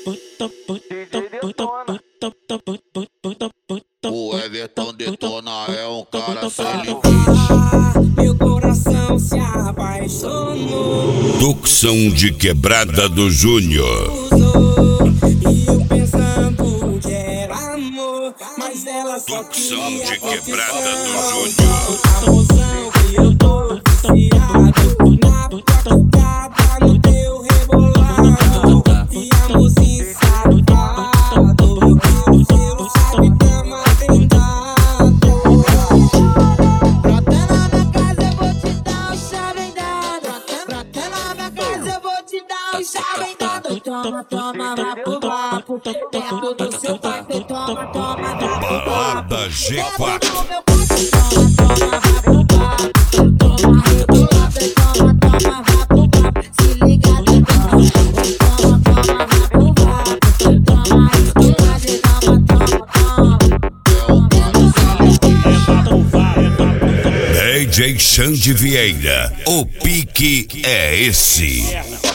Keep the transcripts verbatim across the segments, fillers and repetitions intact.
O Everton Detona é um cara feliz. Meu coração se apaixonou. Tucson de Quebrada do Júnior. E eu pensando que era amor, mas ela só Tucson queria de Quebrada do Júnior. Júnior. A emoção que eu tô viciado na batucada, no teu rebolado. E a mocinha safado, o seu sabe cama tentado. Brota na minha casa, eu vou te dar um chave dado. Brota na minha casa, eu vou te dar um chave dado. Toma, toma, vapo, vapo. Dentro do seu quarto, toma, toma, vapo, vapo. Banda G quatro. D J Xande Vieira, o pique é esse.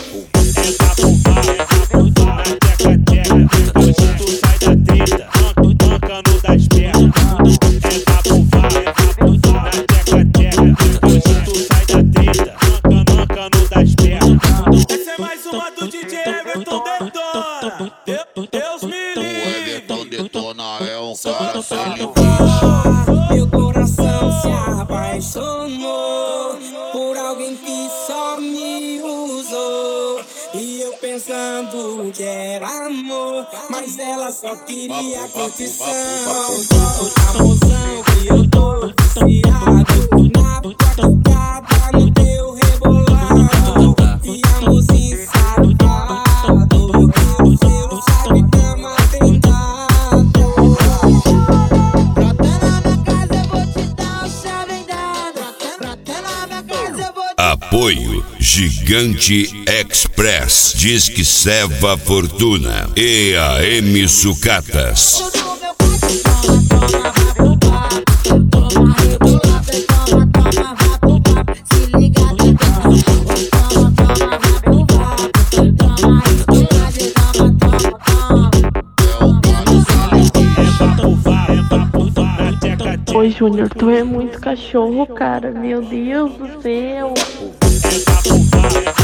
Essa é mais uma do D J Everton Detona. Deus me O livre. Everton Detona é um cara feliz. Meu coração se apaixonou por alguém que só me usou. E eu pensando que era amor, mas ela só queria curtição. A emoção que eu tô viciado na batucada, no teu rebolado. E a mocinha safado, o seu sabe cama tentado. Brota na minha casa, eu vou te dar um chave dado. Brota na minha casa, eu vou te Apoio Gigante Express, Disque Seva Fortuna e A M Sucatas. Oi, Júnior, tu é muito cachorro, cara. Meu Deus do céu.